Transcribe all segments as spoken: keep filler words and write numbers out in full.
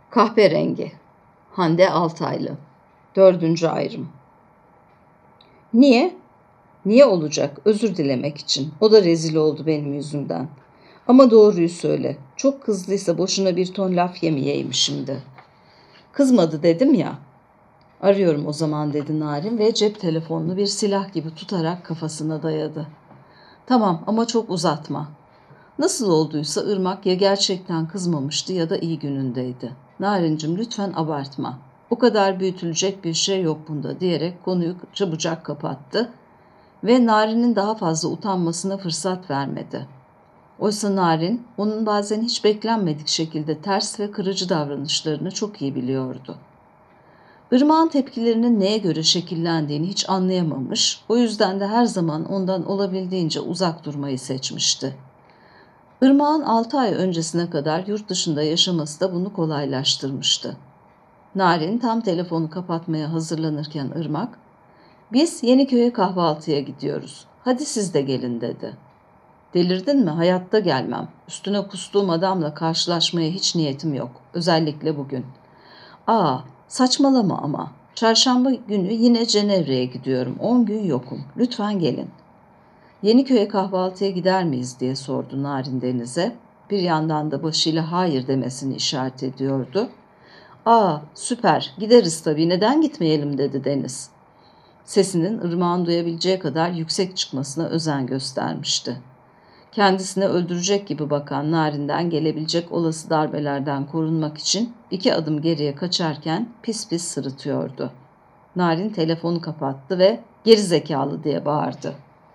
Kahverengi. Hande Altaylı. Dördüncü ayrım. Niye? Niye olacak? Özür dilemek için. O da rezil oldu benim yüzümden. Ama doğruyu söyle. Çok kızdıysa boşuna bir ton laf yemeyeyim şimdi. Kızmadı dedim ya. Arıyorum o zaman dedi Narin ve cep telefonunu bir silah gibi tutarak kafasına dayadı. Tamam ama çok uzatma. Nasıl olduysa Irmak ya gerçekten kızmamıştı ya da iyi günündeydi. Narincim lütfen abartma. O kadar büyütülecek bir şey yok bunda diyerek konuyu çabucak kapattı ve Narin'in daha fazla utanmasına fırsat vermedi. Oysa Narin onun bazen hiç beklenmedik şekilde ters ve kırıcı davranışlarını çok iyi biliyordu. Irmak'ın tepkilerinin neye göre şekillendiğini hiç anlayamamış, o yüzden de her zaman ondan olabildiğince uzak durmayı seçmişti. Irmak'ın altı ay öncesine kadar yurt dışında yaşaması da bunu kolaylaştırmıştı. Narin tam telefonu kapatmaya hazırlanırken Irmak, "Biz Yeniköy'e kahvaltıya gidiyoruz. Hadi siz de gelin." dedi. "Delirdin mi? Hayatta gelmem. Üstüne kustuğum adamla karşılaşmaya hiç niyetim yok. Özellikle bugün." "Aa, saçmalama ama. Çarşamba günü yine Cenevre'ye gidiyorum. On gün yokum. Lütfen gelin." "Yeniköy'e kahvaltıya gider miyiz?" diye sordu Narin Deniz'e. Bir yandan da başıyla hayır demesini işaret ediyordu. "Aa, süper, gideriz tabii, neden gitmeyelim?" dedi Deniz. Sesinin Irmak'ın duyabileceği kadar yüksek çıkmasına özen göstermişti. Kendisine öldürecek gibi bakan Narin'den gelebilecek olası darbelerden korunmak için iki adım geriye kaçarken pis pis sırıtıyordu. Narin telefonu kapattı ve "Geri zekalı!" diye bağırdı.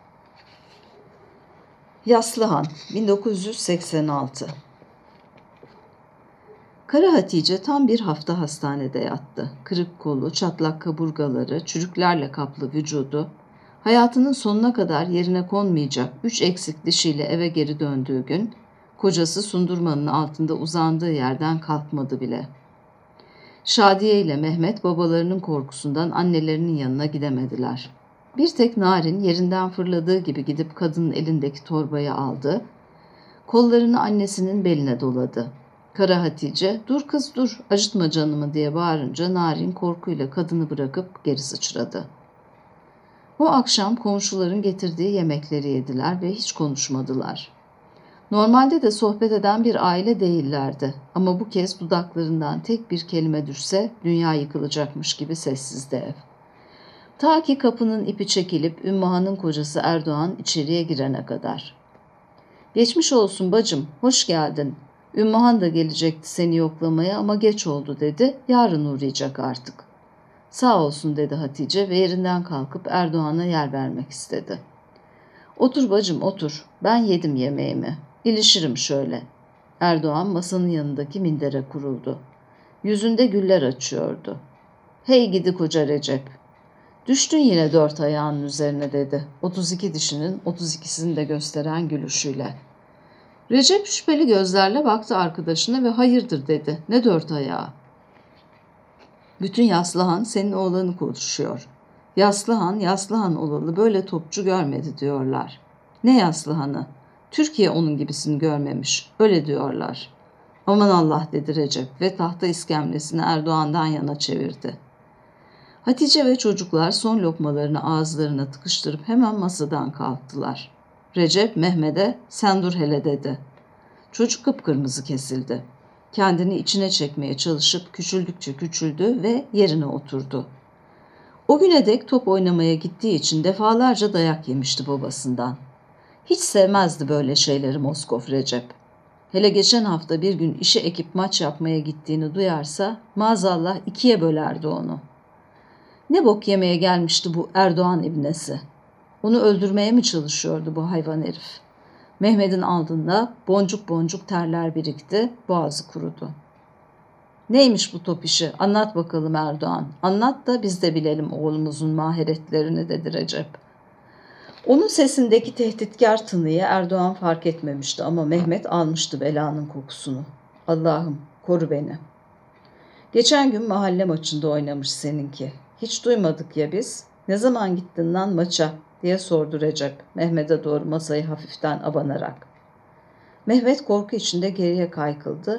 Yaslıhan, bin dokuz yüz seksen altı. Kara Hatice tam bir hafta hastanede yattı. Kırık kolu, çatlak kaburgaları, çürüklerle kaplı vücudu, hayatının sonuna kadar yerine konmayacak üç eksik dişiyle eve geri döndüğü gün, kocası Sundurman'ın altında uzandığı yerden kalkmadı bile. Şadiye ile Mehmet babalarının korkusundan annelerinin yanına gidemediler. Bir tek Narin yerinden fırladığı gibi gidip kadının elindeki torbayı aldı, kollarını annesinin beline doladı. Kara Hatice, "Dur kız dur, acıtma canımı!" diye bağırınca Narin korkuyla kadını bırakıp geri sıçradı. O akşam komşuların getirdiği yemekleri yediler ve hiç konuşmadılar. Normalde de sohbet eden bir aile değillerdi ama bu kez dudaklarından tek bir kelime düşse dünya yıkılacakmış gibi sessizdi ev. Ta ki kapının ipi çekilip Ümmühan'ın kocası Erdoğan içeriye girene kadar. "Geçmiş olsun bacım, hoş geldin. Ümmühan da gelecekti seni yoklamaya ama geç oldu" dedi. "Yarın uğrayacak artık." "Sağ olsun" dedi Hatice ve yerinden kalkıp Erdoğan'a yer vermek istedi. "Otur bacım otur, ben yedim yemeğimi. İlişirim şöyle." Erdoğan masanın yanındaki mindere kuruldu. Yüzünde güller açıyordu. "Hey gidi koca Recep. Düştün yine dört ayağının üzerine" dedi. Otuz iki dişinin otuz ikisini de gösteren gülüşüyle. Recep şüpheli gözlerle baktı arkadaşına ve "Hayırdır?" dedi. "Ne dört ayağı?" "Bütün Yaslıhan senin oğlanı konuşuyor. Yaslıhan, Yaslıhan olalı böyle topçu görmedi diyorlar." "Ne Yaslıhan'ı? Türkiye onun gibisini görmemiş. Öyle diyorlar." "Aman Allah" dedi Recep ve tahta iskemlesini Erdoğan'dan yana çevirdi. Hatice ve çocuklar son lokmalarını ağızlarına tıkıştırıp hemen masadan kalktılar. Recep Mehmet'e "Sen dur hele" dedi. Çocuk kıpkırmızı kesildi. Kendini içine çekmeye çalışıp küçüldükçe küçüldü ve yerine oturdu. O güne dek top oynamaya gittiği için defalarca dayak yemişti babasından. Hiç sevmezdi böyle şeyleri Moskov Recep. Hele geçen hafta bir gün işe ekip maç yapmaya gittiğini duyarsa maazallah ikiye bölerdi onu. Ne bok yemeye gelmişti bu Erdoğan ibnesi? Onu öldürmeye mi çalışıyordu bu hayvan herif? Mehmet'in alnında boncuk boncuk terler birikti, boğazı kurudu. "Neymiş bu top işi? Anlat bakalım Erdoğan. Anlat da biz de bilelim oğlumuzun maharetlerini" dedi Recep. Onun sesindeki tehditkar tınıyı Erdoğan fark etmemişti ama Mehmet almıştı belanın kokusunu. "Allah'ım koru beni." "Geçen gün mahalle maçında oynamış seninki. Hiç duymadık ya biz. Ne zaman gittin lan maça?" diye sordu Recep, Mehmet'e doğru masayı hafiften abanarak. Mehmet korku içinde geriye kaykıldı.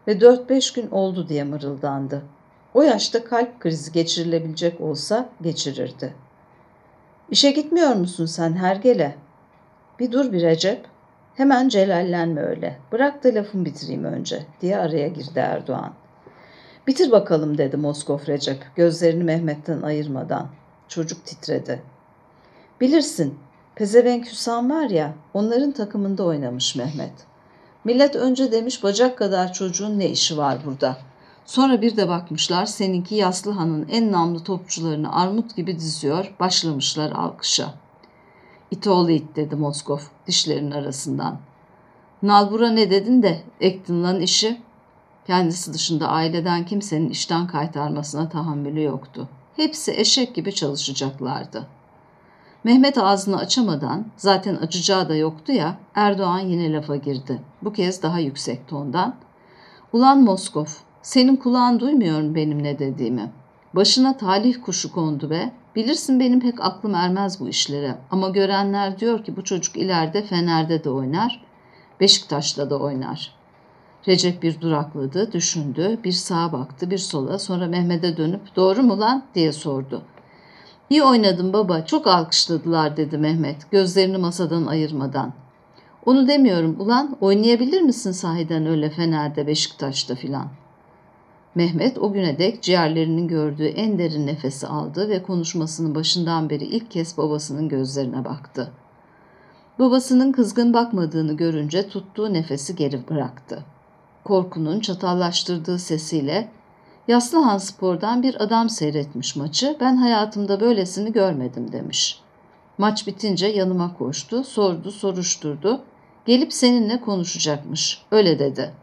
ve dört beş gün oldu diye mırıldandı. O yaşta kalp krizi geçirilebilecek olsa geçirirdi. İşe gitmiyor musun sen hergele? Bir dur bir Recep. Hemen celallenme öyle. Bırak da lafımı bitireyim önce diye araya girdi Erdoğan. Bitir bakalım dedi Moskov Recep gözlerini Mehmet'ten ayırmadan. Çocuk titredi. Bilirsin pezevenk Hüsam var ya onların takımında oynamış Mehmet. Millet önce demiş bacak kadar çocuğun ne işi var burada. Sonra bir de bakmışlar seninki Yaslıhan'ın en namlı topçularını armut gibi diziyor, başlamışlar alkışa. İt oğlu it dedi Moskov dişlerinin arasından. Nalbura ne dedin de ektin lan işi? Kendisi dışında aileden kimsenin işten kaytarmasına tahammülü yoktu. Hepsi eşek gibi çalışacaklardı. Mehmet ağzını açamadan, zaten açacağı da yoktu ya, Erdoğan yine lafa girdi. Bu kez daha yüksek tondan. Ulan Moskov, senin kulağın duymuyor mu benim ne dediğimi? Başına talih kuşu kondu be. Bilirsin benim pek aklım ermez bu işlere. Ama görenler diyor ki bu çocuk ileride Fener'de de oynar, Beşiktaş'ta da oynar. Recep bir durakladı, düşündü, bir sağa baktı, bir sola, sonra Mehmet'e dönüp doğru mu lan diye sordu. İyi oynadın baba, çok alkışladılar dedi Mehmet, gözlerini masadan ayırmadan. Onu demiyorum ulan, oynayabilir misin sahiden öyle Fener'de, Beşiktaş'ta filan? Mehmet o güne dek ciğerlerinin gördüğü en derin nefesi aldı ve konuşmasının başından beri ilk kez babasının gözlerine baktı. Babasının kızgın bakmadığını görünce tuttuğu nefesi geri bıraktı. Korkunun çatallaştırdığı sesiyle Yaslıhanspor'dan bir adam seyretmiş maçı, ben hayatımda böylesini görmedim demiş. Maç bitince yanıma koştu, sordu, soruşturdu, gelip seninle konuşacakmış, öyle dedi.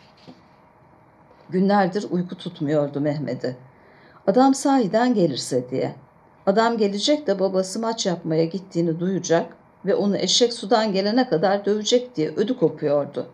Günlerdir uyku tutmuyordu Mehmet'i. Adam sahiden gelirse diye. Adam gelecek de babası maç yapmaya gittiğini duyacak ve onu eşek sudan gelene kadar dövecek diye ödü kopuyordu.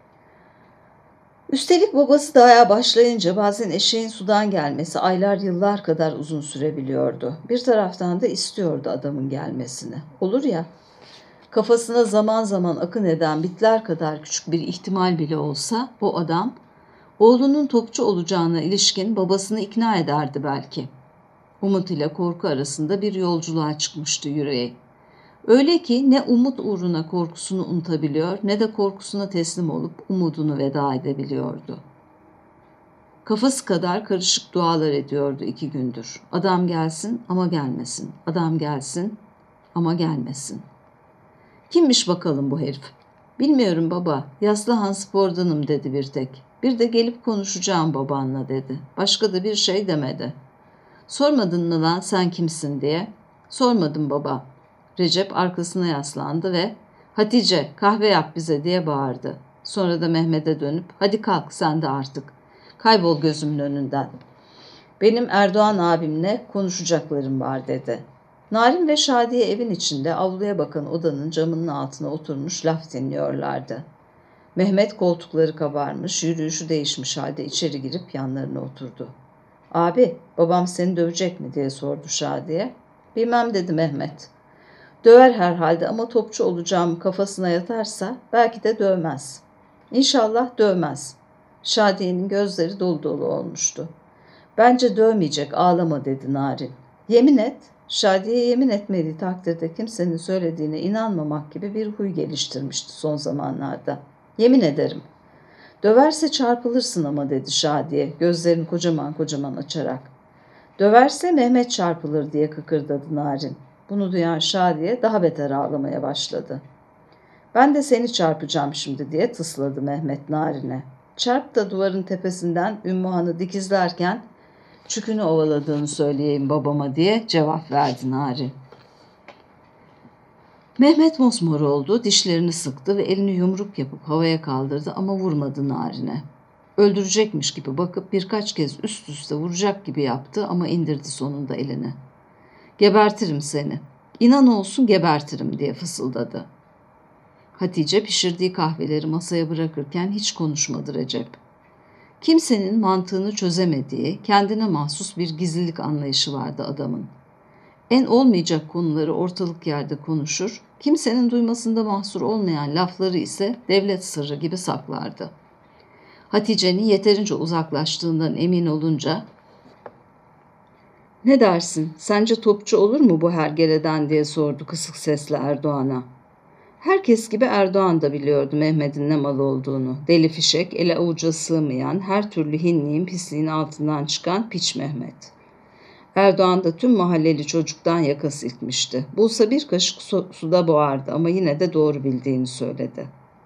Üstelik babası dayağa başlayınca bazen eşeğin sudan gelmesi aylar yıllar kadar uzun sürebiliyordu. Bir taraftan da istiyordu adamın gelmesini. Olur ya, kafasına zaman zaman akın eden bitler kadar küçük bir ihtimal bile olsa bu adam oğlunun topçu olacağına ilişkin babasını ikna ederdi belki. Umut ile korku arasında bir yolculuğa çıkmıştı yüreği. Öyle ki ne umut uğruna korkusunu unutabiliyor ne de korkusuna teslim olup umudunu veda edebiliyordu. Kafası kadar karışık dualar ediyordu iki gündür. Adam gelsin ama gelmesin. Adam gelsin ama gelmesin. Kimmiş bakalım bu herif? Bilmiyorum baba. Yaslıhanspor'danım dedi bir tek. Bir de gelip konuşacağım babanla dedi. Başka da bir şey demedi. Sormadın mı lan sen kimsin diye? Sormadım baba. Recep arkasına yaslandı ve Hatice kahve yap bize diye bağırdı. Sonra da Mehmet'e dönüp hadi kalk sen de artık. Kaybol gözümün önünden. Benim Erdoğan abimle konuşacaklarım var dedi. Narin ve Şadiye evin içinde avluya bakan odanın camının altına oturmuş laf dinliyorlardı. Mehmet koltukları kabarmış, yürüyüşü değişmiş halde içeri girip yanlarına oturdu. Abi babam seni dövecek mi diye sordu Şadiye. Bilmem dedi Mehmet. Döver herhalde ama topçu olacağım kafasına yatarsa belki de dövmez. İnşallah dövmez. Şadiye'nin gözleri dolu dolu olmuştu. Bence dövmeyecek ağlama dedi Narin. Yemin et. Şadiye yemin etmediği takdirde kimsenin söylediğine inanmamak gibi bir huy geliştirmişti son zamanlarda. Yemin ederim. Döverse çarpılırsın ama dedi Şadiye gözlerini kocaman kocaman açarak. Döverse Mehmet çarpılır diye kıkırdadı Narin. Bunu duyan Şadiye daha beter ağlamaya başladı. Ben de seni çarpacağım şimdi diye tısladı Mehmet Narin'e. Çarp da duvarın tepesinden Ümmühan'ı dikizlerken çükünü ovaladığını söyleyeyim babama diye cevap verdi Narin. Mehmet mosmor oldu, dişlerini sıktı ve elini yumruk yapıp havaya kaldırdı ama vurmadı Narin'e. Öldürecekmiş gibi bakıp birkaç kez üst üste vuracak gibi yaptı ama indirdi sonunda elini. Gebertirim seni. İnan olsun gebertirim diye fısıldadı. Hatice pişirdiği kahveleri masaya bırakırken hiç konuşmadı Recep. Kimsenin mantığını çözemediği, kendine mahsus bir gizlilik anlayışı vardı adamın. En olmayacak konuları ortalık yerde konuşur, kimsenin duymasında mahsur olmayan lafları ise devlet sırrı gibi saklardı. Hatice'nin yeterince uzaklaştığından emin olunca "Ne dersin, sence topçu olur mu bu hergeleden?" diye sordu kısık sesle Erdoğan'a. Herkes gibi Erdoğan da biliyordu Mehmet'in ne mal olduğunu. Deli fişek, ele avuca sığmayan, her türlü hinliğin pisliğin altından çıkan piç Mehmet. Erdoğan da tüm mahalleli çocuktan yaka silkmişti. Bulsa bir kaşık su, suda boğardı ama yine de doğru bildiğini söyledi.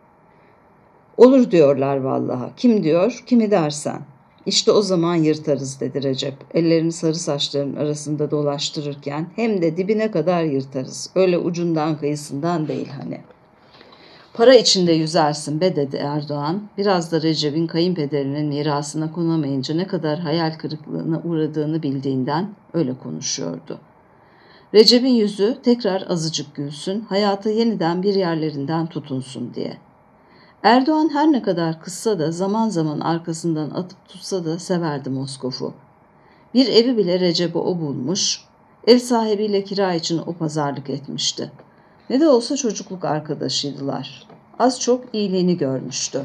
"Olur diyorlar vallaha. Kim diyor, kimi dersen." "İşte o zaman yırtarız," dedi Recep. Ellerini sarı saçlarının arasında dolaştırırken, "hem de dibine kadar yırtarız. Öyle ucundan kıyısından değil hani." "Para içinde yüzersin be," dedi Erdoğan. Biraz da Recep'in kayınpederinin mirasına konamayınca ne kadar hayal kırıklığına uğradığını bildiğinden öyle konuşuyordu. Recep'in yüzü tekrar azıcık gülsün, hayatı yeniden bir yerlerinden tutunsun diye. Erdoğan her ne kadar kızsa da zaman zaman arkasından atıp tutsa da severdi Moskov'u. Bir evi bile Recep'e o bulmuş, ev sahibiyle kira için o pazarlık etmişti. Ne de olsa çocukluk arkadaşıydılar. Az çok iyiliğini görmüştü.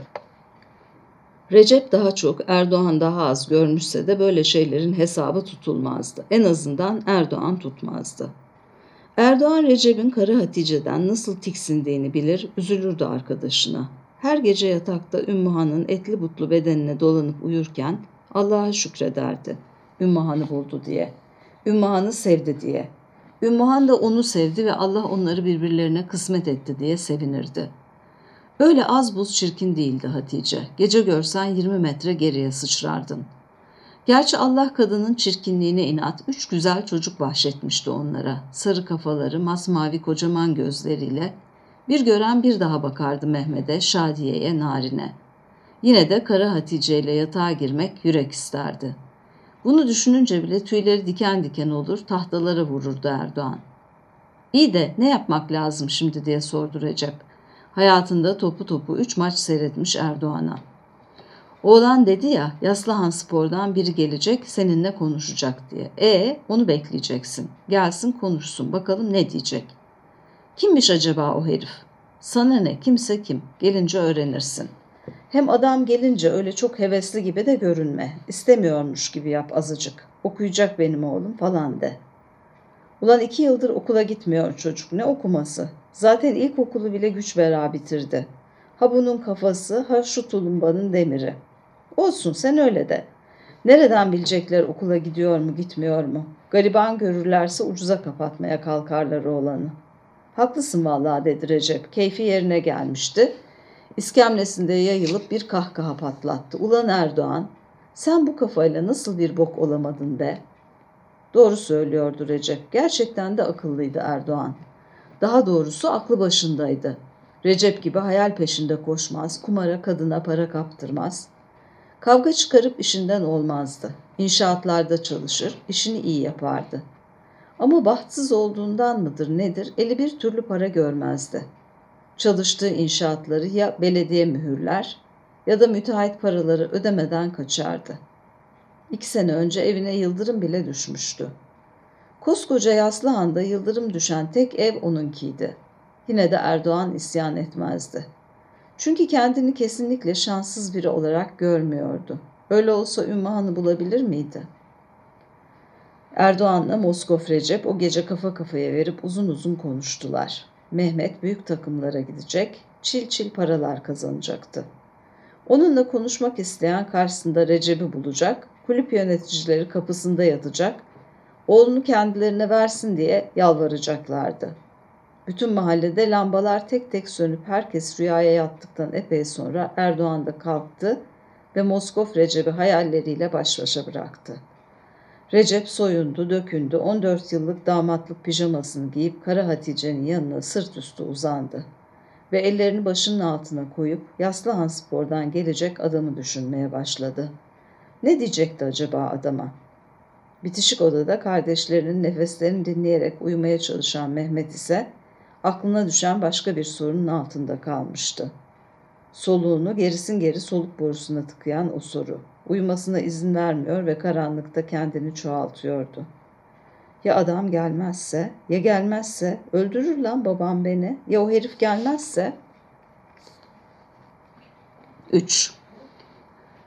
Recep daha çok, Erdoğan daha az görmüşse de böyle şeylerin hesabı tutulmazdı. En azından Erdoğan tutmazdı. Erdoğan Recep'in karı Hatice'den nasıl tiksindiğini bilir, üzülürdü arkadaşına. Her gece yatakta Ümmühan'ın etli butlu bedenine dolanıp uyurken Allah'a şükrederdi. Ümmühan'ı buldu diye. Ümmühan'ı sevdi diye. Ümmühan da onu sevdi ve Allah onları birbirlerine kısmet etti diye sevinirdi. Öyle az buz çirkin değildi Hatice. Gece görsen yirmi metre geriye sıçrardın. Gerçi Allah kadının çirkinliğine inat üç güzel çocuk bahşetmişti onlara. Sarı kafaları, masmavi kocaman gözleriyle bir gören bir daha bakardı Mehmet'e, Şadiye'ye, Narin'e. Yine de Kara Hatice ile yatağa girmek yürek isterdi. Bunu düşününce bile tüyleri diken diken olur, tahtalara vururdu Erdoğan. "İyi de ne yapmak lazım şimdi?" diye sordu Recep. Hayatında topu topu üç maç seyretmiş Erdoğan'a. "Oğlan dedi ya, Yaslahanspor'dan biri gelecek, seninle konuşacak diye. E, onu bekleyeceksin. Gelsin konuşsun, bakalım ne diyecek." "Kimmiş acaba o herif?" "Sana ne, kimse kim. Gelince öğrenirsin. Hem adam gelince öyle çok hevesli gibi de görünme. İstemiyormuş gibi yap azıcık. Okuyacak benim oğlum falan de." "Ulan iki yıldır okula gitmiyor çocuk. Ne okuması? Zaten ilkokulu bile güç bela bitirdi. Ha bunun kafası, ha şu tulumbanın demiri." "Olsun, sen öyle de. Nereden bilecekler okula gidiyor mu gitmiyor mu? Gariban görürlerse ucuza kapatmaya kalkarlar oğlanı." "Haklısın vallahi," dedi Recep. Keyfi yerine gelmişti. İskemlesinde yayılıp bir kahkaha patlattı. "Ulan Erdoğan, sen bu kafayla nasıl bir bok olamadın be?" Doğru söylüyordu Recep. Gerçekten de akıllıydı Erdoğan. Daha doğrusu aklı başındaydı. Recep gibi hayal peşinde koşmaz, kumara kadına para kaptırmaz. Kavga çıkarıp işinden olmazdı. İnşaatlarda çalışır, işini iyi yapardı. Ama bahtsız olduğundan mıdır nedir, eli bir türlü para görmezdi. Çalıştığı inşaatları ya belediye mühürler ya da müteahhit paraları ödemeden kaçardı. İki sene önce evine yıldırım bile düşmüştü. Koskoca Yaslıhan'da yıldırım düşen tek ev onunkiydi. Yine de Erdoğan isyan etmezdi. Çünkü kendini kesinlikle şanssız biri olarak görmüyordu. Öyle olsa Ümmühan'ı bulabilir miydi? Erdoğan'la Moskov Recep o gece kafa kafaya verip uzun uzun konuştular. Mehmet büyük takımlara gidecek, çil çil paralar kazanacaktı. Onunla konuşmak isteyen karşısında Recep'i bulacak, kulüp yöneticileri kapısında yatacak, oğlunu kendilerine versin diye yalvaracaklardı. Bütün mahallede lambalar tek tek sönüp herkes rüyaya yattıktan epey sonra Erdoğan da kalktı ve Moskov Recep'i hayalleriyle baş başa bıraktı. Recep soyundu, dökündü, on dört yıllık damatlık pijamasını giyip Kara Hatice'nin yanına sırt üstü uzandı ve ellerini başının altına koyup Yaslahanspor'dan gelecek adamı düşünmeye başladı. Ne diyecekti acaba adama? Bitişik odada kardeşlerinin nefeslerini dinleyerek uyumaya çalışan Mehmet ise aklına düşen başka bir sorunun altında kalmıştı. Soluğunu gerisin geri soluk borusuna tıkayan o soru. Uyumasına izin vermiyor ve karanlıkta kendini çoğaltıyordu. Ya adam gelmezse, ya gelmezse, öldürür lan babam beni, ya o herif gelmezse? üç.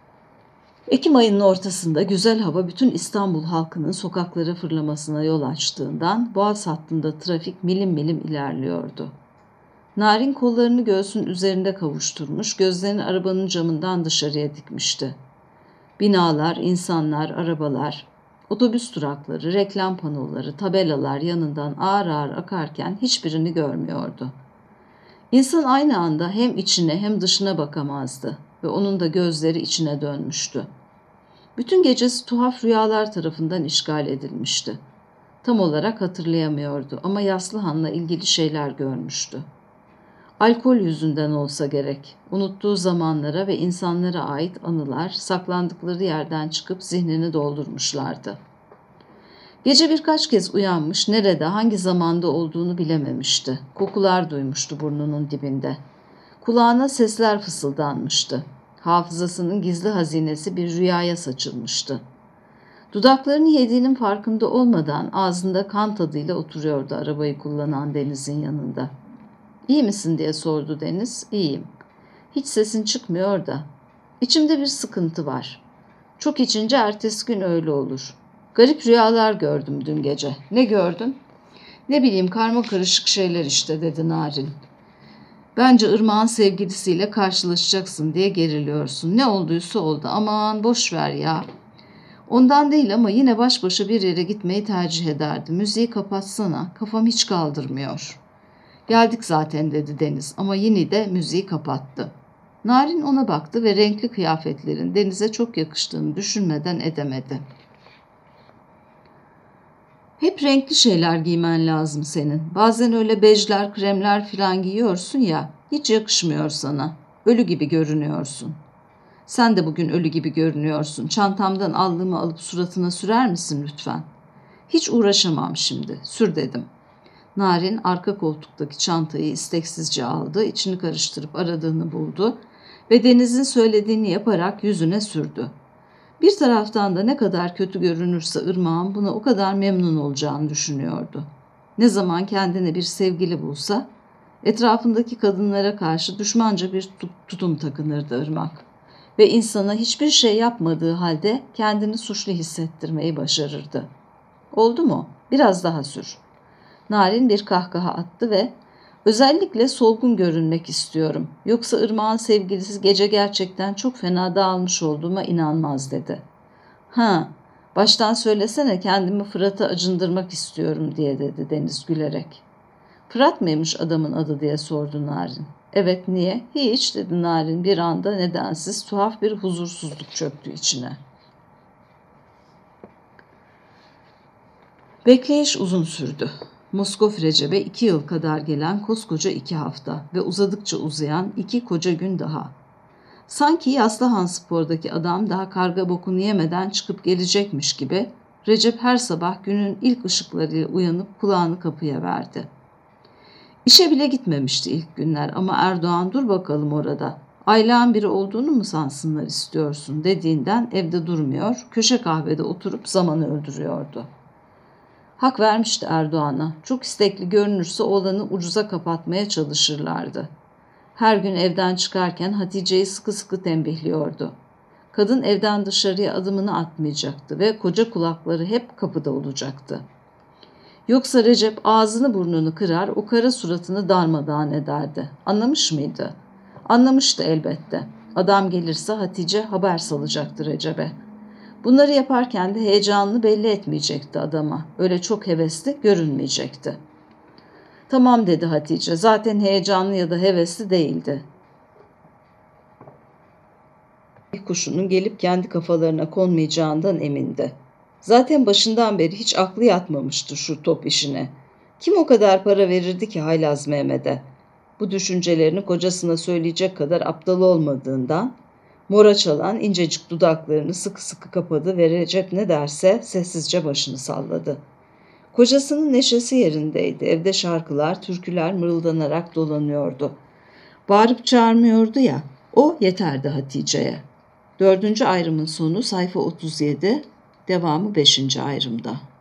Ekim ayının ortasında güzel hava bütün İstanbul halkının sokaklara fırlamasına yol açtığından Boğaz hattında trafik milim milim ilerliyordu. Narin kollarını göğsün üzerinde kavuşturmuş, gözlerini arabanın camından dışarıya dikmişti. Binalar, insanlar, arabalar, otobüs durakları, reklam panoları, tabelalar yanından ağır ağır akarken hiçbirini görmüyordu. İnsan aynı anda hem içine hem dışına bakamazdı ve onun da gözleri içine dönmüştü. Bütün gecesi tuhaf rüyalar tarafından işgal edilmişti. Tam olarak hatırlayamıyordu ama Yaslıhan'la ilgili şeyler görmüştü. Alkol yüzünden olsa gerek. Unuttuğu zamanlara ve insanlara ait anılar saklandıkları yerden çıkıp zihnini doldurmuşlardı. Gece birkaç kez uyanmış, nerede, hangi zamanda olduğunu bilememişti. Kokular duymuştu burnunun dibinde. Kulağına sesler fısıldanmıştı. Hafızasının gizli hazinesi bir rüyaya saçılmıştı. Dudaklarını yediğinin farkında olmadan ağzında kan tadıyla oturuyordu arabayı kullanan Deniz'in yanında. "İyi misin?" diye sordu Deniz. "İyiyim. Hiç sesin çıkmıyor da. İçimde bir sıkıntı var. Çok içince ertesi gün öyle olur. Garip rüyalar gördüm dün gece." "Ne gördün?" "Ne bileyim, karma karışık şeyler işte," dedi Narin. "Bence Irmak'ın sevgilisiyle karşılaşacaksın diye geriliyorsun. Ne olduysa oldu. Aman boş ver ya." "Ondan değil ama yine baş başa bir yere gitmeyi tercih ederdim. Müziği kapatsana. Kafam hiç kaldırmıyor." "Geldik zaten," dedi Deniz ama yine de müziği kapattı. Narin ona baktı ve renkli kıyafetlerin Deniz'e çok yakıştığını düşünmeden edemedi. "Hep renkli şeyler giymen lazım senin. Bazen öyle bejler, kremler filan giyiyorsun ya, hiç yakışmıyor sana. Ölü gibi görünüyorsun." "Sen de bugün ölü gibi görünüyorsun. Çantamdan aldığımı alıp suratına sürer misin lütfen?" "Hiç uğraşamam şimdi. Sür dedim." Narin arka koltuktaki çantayı isteksizce aldı, içini karıştırıp aradığını buldu ve Deniz'in söylediğini yaparak yüzüne sürdü. Bir taraftan da ne kadar kötü görünürse Irmak'ın buna o kadar memnun olacağını düşünüyordu. Ne zaman kendine bir sevgili bulsa, etrafındaki kadınlara karşı düşmanca bir tutum takınırdı Irmak ve insana hiçbir şey yapmadığı halde kendini suçlu hissettirmeyi başarırdı. "Oldu mu? Biraz daha sür." Narin bir kahkaha attı ve "Özellikle solgun görünmek istiyorum. Yoksa Irmak'ın sevgilisi gece gerçekten çok fena dağılmış olduğuma inanmaz," dedi. "Ha, baştan söylesene, kendimi Fırat'a acındırmak istiyorum," diye dedi Deniz gülerek. "Fırat mıymış adamın adı?" diye sordu Narin. "Evet, niye?" "Hiç," dedi Narin, bir anda nedensiz tuhaf bir huzursuzluk çöktü içine. Bekleyiş uzun sürdü. Moskov Recep'e iki yıl kadar gelen koskoca iki hafta ve uzadıkça uzayan iki koca gün daha. Sanki Yaslıhanspor'daki adam daha karga bokunu yemeden çıkıp gelecekmiş gibi Recep her sabah günün ilk ışıklarıyla uyanıp kulağını kapıya verdi. İşe bile gitmemişti ilk günler ama Erdoğan "Dur bakalım orada. Aylağın biri olduğunu mu sansınlar istiyorsun?" dediğinden evde durmuyor, köşe kahvede oturup zamanı öldürüyordu. Hak vermişti Erdoğan'a. Çok istekli görünürse oğlanı ucuza kapatmaya çalışırlardı. Her gün evden çıkarken Hatice'yi sıkı sıkı tembihliyordu. Kadın evden dışarıya adımını atmayacaktı ve koca kulakları hep kapıda olacaktı. Yoksa Recep ağzını burnunu kırar, o kara suratını darmadağın ederdi. Anlamış mıydı? Anlamıştı elbette. Adam gelirse Hatice haber salacaktı Recep'e. Bunları yaparken de heyecanını belli etmeyecekti adama. Öyle çok hevesli görünmeyecekti. "Tamam," dedi Hatice. Zaten heyecanlı ya da hevesli değildi. Bir kuşunun gelip kendi kafalarına konmayacağından emindi. Zaten başından beri hiç aklı yatmamıştı şu top işine. Kim o kadar para verirdi ki Haylaz Mehmet'e? Bu düşüncelerini kocasına söyleyecek kadar aptal olmadığından mora çalan incecik dudaklarını sıkı sıkı kapadı ve Recep ne derse sessizce başını salladı. Kocasının neşesi yerindeydi. Evde şarkılar, türküler mırıldanarak dolanıyordu. Bağırıp çağırmıyordu ya, o yeterdi Hatice'ye. Dördüncü ayrımın sonu sayfa otuz yedi, devamı beşinci ayrımda.